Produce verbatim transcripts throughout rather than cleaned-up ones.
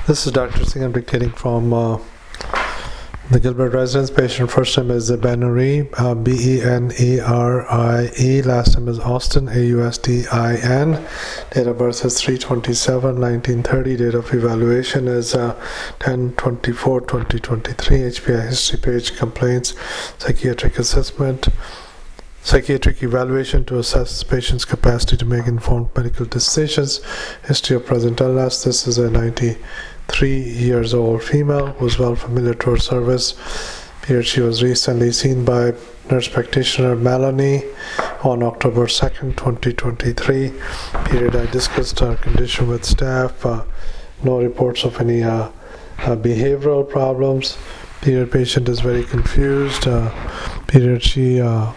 This is Doctor Singh. I'm dictating from uh, the Gilbert residence. Patient first name is Benarie, uh, B E N E R I E. Last name is Austin, A U S T I N. Date of birth is three twenty-seven nineteen thirty. Date of evaluation is uh, ten twenty-four twenty twenty-three. H P I history page, complaints, psychiatric assessment. Psychiatric evaluation to assess patient's capacity to make informed medical decisions. History of present illness. This is a ninety-three years old female who is well familiar to her service. Here she was recently seen by nurse practitioner Melanie on October second twenty twenty-three. Period I discussed her condition with staff. Uh, no reports of any uh, uh, behavioral problems. Period patient is very confused. Uh, period she uh,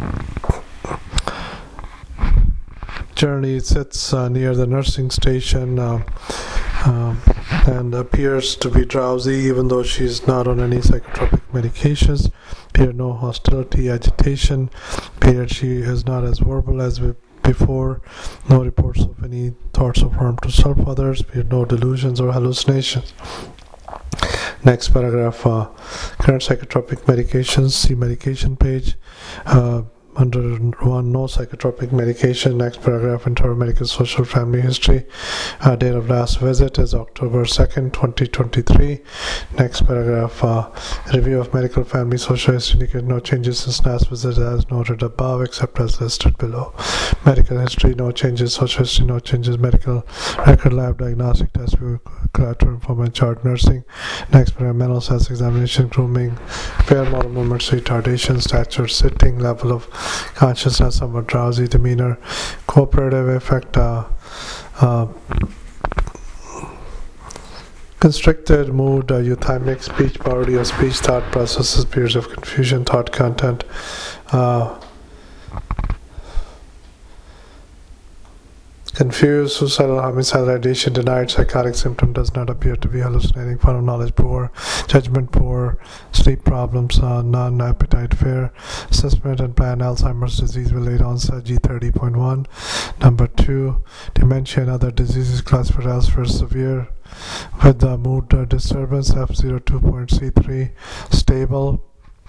generally sits uh, near the nursing station uh, um, and appears to be drowsy even though she's not on any psychotropic medications. Period no hostility, agitation. Period she is not as verbal as before. No reports of any thoughts of harm to self, others. Period no delusions or hallucinations. Next paragraph, uh, current psychotropic medications, see medication page. Uh, under one, no psychotropic medication. Next paragraph, internal medical social family history. Uh, date of last visit is October second twenty twenty-three. Next paragraph, uh, review of medical family social history indicates no changes since last visit as noted above except as listed below. Medical history, no changes. Social history, no changes. Medical record lab diagnostic test collateral informant chart nursing. Next paragraph, mental health examination, grooming, fair motor movements, retardation, stature, sitting, level of consciousness, somewhat drowsy, demeanor, cooperative effect, uh, uh, constricted mood, uh, euthymic speech, poverty of speech, thought processes, periods of confusion, thought content, uh, confused, suicidal, homicidal, ideation, denied, psychotic symptom, does not appear to be hallucinating, fun of knowledge poor, judgment poor, sleep problems, uh, none, appetite fair, assessment and plan, Alzheimer's disease with late onset, G thirty point one. Number two, dementia and other diseases classified as for severe with the mood uh, disturbance, F zero two point C three, stable.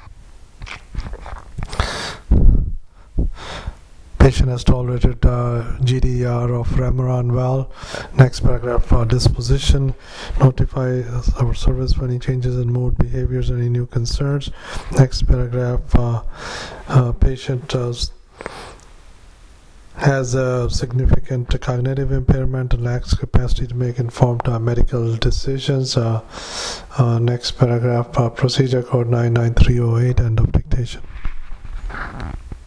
Patient has tolerated uh, G D R of Remeron well. Next paragraph, uh, disposition. Notify our service for any changes in mood, behaviors, any new concerns. Next paragraph, uh, uh, patient uh, has a significant cognitive impairment and lacks capacity to make informed uh, medical decisions. Uh, uh, next paragraph, uh, procedure code nine nine three oh eight, end of dictation.